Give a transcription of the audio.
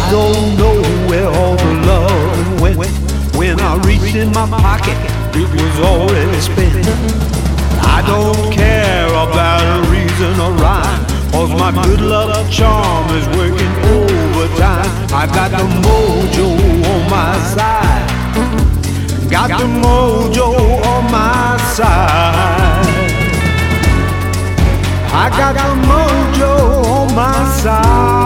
don't know where all the love went. When I reached in my pocket, it was already spent. I don't care about a reason or rhyme, 'cause my good luck charm is working overtime. I got the mojo on my side. Got the mojo on my side. I got the mojo on my side.